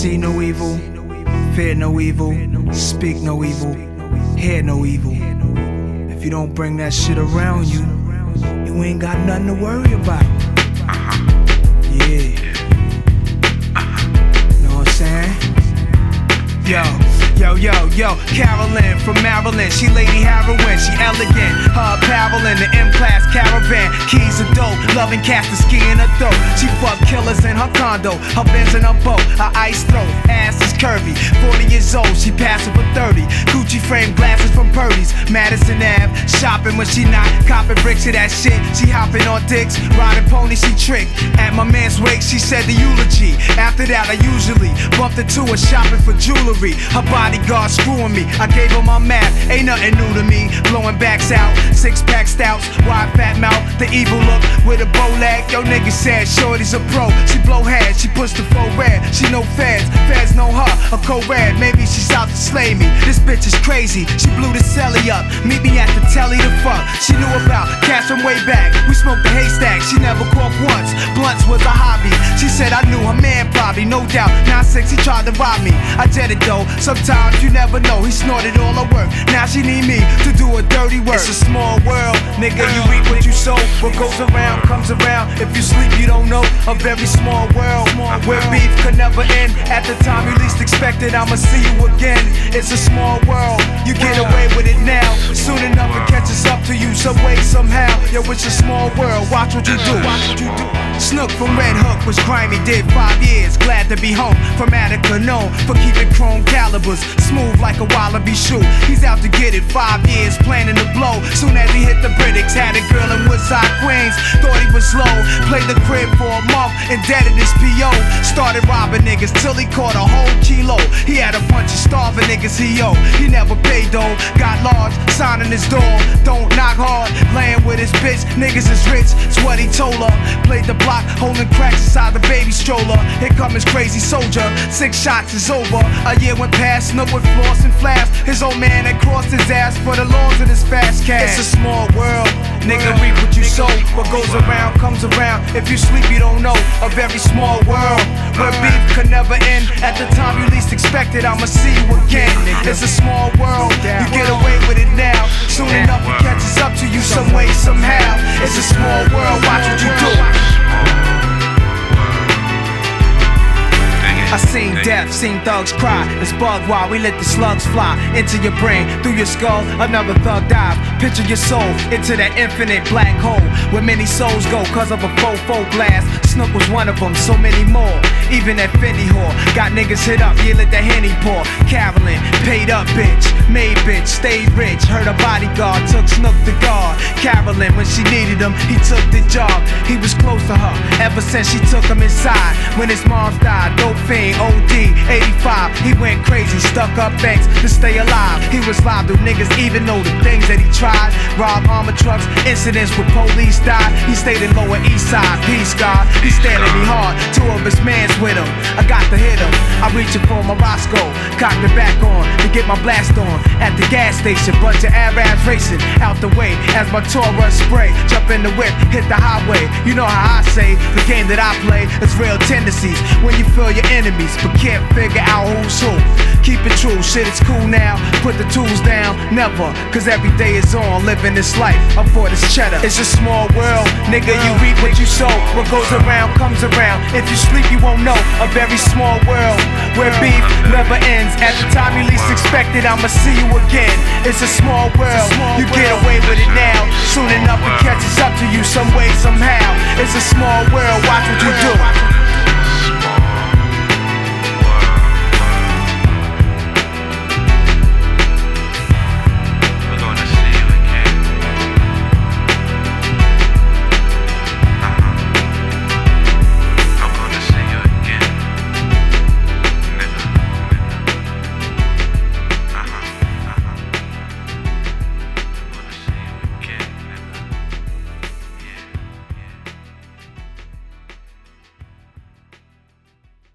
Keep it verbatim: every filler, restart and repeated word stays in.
See no evil, fear no evil, speak no evil, hear no evil. If you don't bring that shit around you, you ain't got nothing to worry about. Yeah. Know what I'm saying? Yo. Yo, yo, yo, Carolyn from Maryland, she Lady Heroin, she elegant, her apparel in the M-Class caravan, keys of dope, loving cast the ski in her throat, she fuck killers in her condo, her Benz in her boat, her ice throat, ass is curvy, forty years old, she passing for thirty, Gucci frame glasses from Purdy's, Madison Ave, shopping when she not, copping bricks to that shit, she hopping on dicks, riding pony, she tricked, at my man's wake, she said the eulogy, after that I usually bumped into her shopping for jewelry, her body bodyguard screwing me, I gave her my map, ain't nothing new to me. Blowing backs out, six pack stouts, wide fat mouth, the evil look with a bow leg. Yo nigga said shorty's a pro, she blow head, she push the full red. She know feds, feds know her, a co-red. Maybe she's out to slay me. This bitch is crazy, she blew the celly up. Meet me at the telly to fuck. She knew about cash from way back. We smoked the haystack, she never caught once. Blunts was a hobby. She said I knew her man probably, no doubt. nine six, he tried to rob me. I did it though. Sometimes you never know, he snorted all her work. Now she need me to do a dirty work. It's a small world, nigga, you reap what you sow. What goes around, comes around. If you sleep, you don't know. A very small world, where beef could never end. At the time you least expect it, I'ma see you again. It's a small world, you get away with it now. Soon enough it catches up to you, some way, somehow. Yo, it's a small world, watch what you do. Watch what you do. Snook from Red Hook was grimy, did five years. Glad to be home from Attica, known for keeping chrome calibers. Smooth like a wallaby shoe. He's out to get it, five years planning to blow. Soon as he hit the Britics, had a girl in Woodside, Queens. Thought he was low, played the crib for a month, indebted his P O. Started robbing niggas till he caught a whole kilo. He had a bunch of starving niggas he owed. He never paid though, got large, signing his door. Don't knock hard, laying with his bitch. Niggas is rich, it's what he told her. Played the block, holding cracks inside the baby stroller. Here come his crazy soldier, six shots is over. A year went past, Snook with floss and flash. His old man had crossed his ass for the laws of this fast cash. It's a small world, nigga, reap what you sow. What goes around comes around. If you sleep, you don't know. A very small world where beef could never end. At the time you least expect it, I'ma see you again. It's a small world, you get away with it now. Soon enough it catches up to you some way, somehow. It's a small world, watch what you do. I seen death, seen thugs cry. It's bugged while we let the slugs fly into your brain, through your skull. Another thug dive. Picture your soul into that infinite black hole where many souls go cause of a fofo blast. Snook was one of them, so many more. Even that Fendi whore got niggas hit up, yeah, let the Henny pour. Carolyn, paid up bitch, made bitch, stayed rich. Heard a bodyguard, took Snook to guard. Carolyn, when she needed him, he took the job. He was close to her ever since she took him inside. When his mom died, dope fiend, O D, eighty-five. He went crazy, stuck up banks to stay alive. He was live, do niggas even know the things that he tried? Rob armor trucks, incidents with police died. He stayed in Lower East Side, peace God. He standing me hard, two of his mans with him. I got to hit him, I reaching for my Roscoe. Cocked it back on to get my blast on. At the gas station, bunch of Arabs racing out the way as my Taurus spray. Jump in the whip, hit the highway. You know how I say, the game that I play is real tendencies. When you feel your enemies, but can't figure out who's who. Keep it true, shit is cool now. Put the tools down, never. Cause every day is on, living this life up for this cheddar. It's a small world, nigga, you reap what you sow. What goes around comes around. If you sleep, you won't know. A very small world where beef never ends. At the time you least expect it, I'ma see you again. It's a small world, you get away with it now. Soon enough it catches up to you some way, somehow. It's a small world, watch what you do.